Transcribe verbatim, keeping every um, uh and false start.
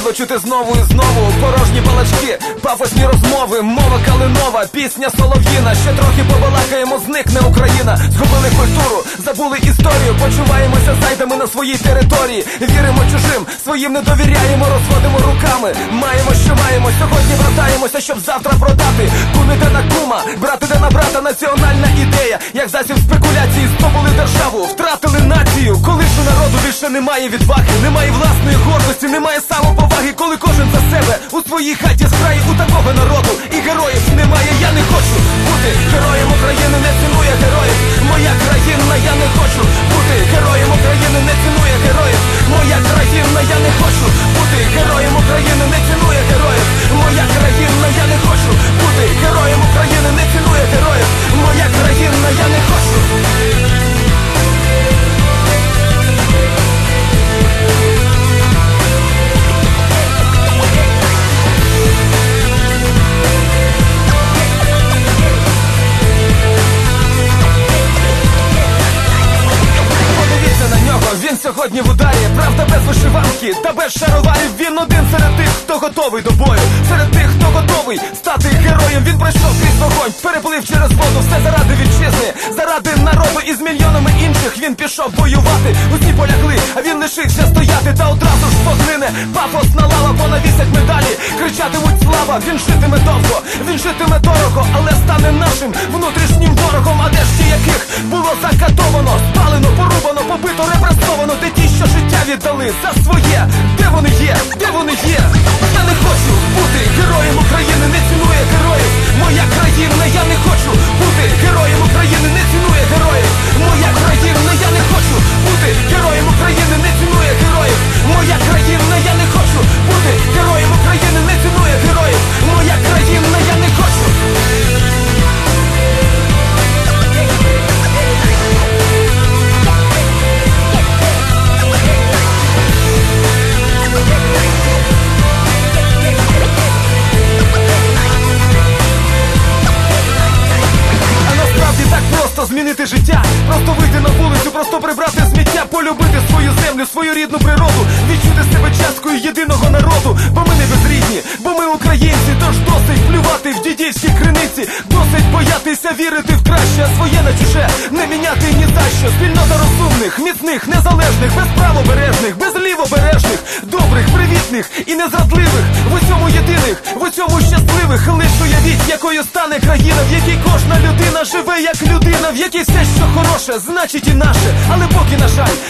Несправедливо чути знову і знову порожні балачки, пафосні розмови, мова калинова, пісня солов'їна. Ще трохи побалакаємо, зникне Україна. Згубили культуру, забули історію, почуваємося зайдами на своїй території. Віримо чужим, своїм не довіряємо, розводимо руками. Маємо, що маємо, сьогодні братаємося, щоб завтра продати. Кум іде на кума, брат іде на брата, національна ідея, як засіб спекуляції, здобули державу, втратили націю. Коли ж у народу більше немає відваги, немає власної гордості, немає самоповаги, коли кожен за себе у своїй хаті зграє, у такого народу і героїв немає. Я не хочу бути героєм України, не цінує героїв. Моя країна, я не хочу бути героєм України, не цінує героїв. Моя країна, я не хочу бути героєм України, не цінує героїв. Моя країна, я не хочу бути героєм України, не цінує героїв. Моя країна, я не хочу. Він сьогодні в ударі, правда без вишиванки та без шароварів. Він один серед тих, хто готовий до бою, серед тих, хто готовий стати героєм. Він пройшов крізь вогонь, переплив через воду, все заради вітчизни, заради народу. І з мільйонами інших він пішов воювати. Усі полягли, а він лишився стояти. Та одразу ж поглине пафосна лава, понавісять медалі, кричатимуть слава. Він житиме довго, він житиме дорого, але стане нашим внутрішнім ворогом. А де ж ті, яких було закатовано, спалено, порубано, побито, репресовано? Де ті, що життя віддали за своє? Де вони є? Де вони є? Я не хочу бути героєм України, не цінує героїв. Моя країна, я не хочу бути героєм України, не цінує героїв. Моя країна, я не хочу бути героєм України, не цінує героїв. Моя країна, я не хочу бути героєм України, не цінує героїв. Моя країна, я не хочу. Змінити життя, просто вийти на вулицю, просто прибрати сміття, полюбити свою землю, свою рідну природу, відчути себе часткою єдиного народу. Бо ми не безрідні, бо ми українці. Тож досить плювати в дідівські криниці, досить боятися вірити в краще, а своє на чуже не міняти ні за що. Спільнота розумних, міцних, незалежних, без правобережних, без лівобережних, добрих, привітних і незрадливих, в усьому єдиних, в усьому щасливих. Лиш уявіть, якою стане країна, в якій кожна людина живе як людина, в якій все, що хороше, значить і наше. Але поки, на жаль,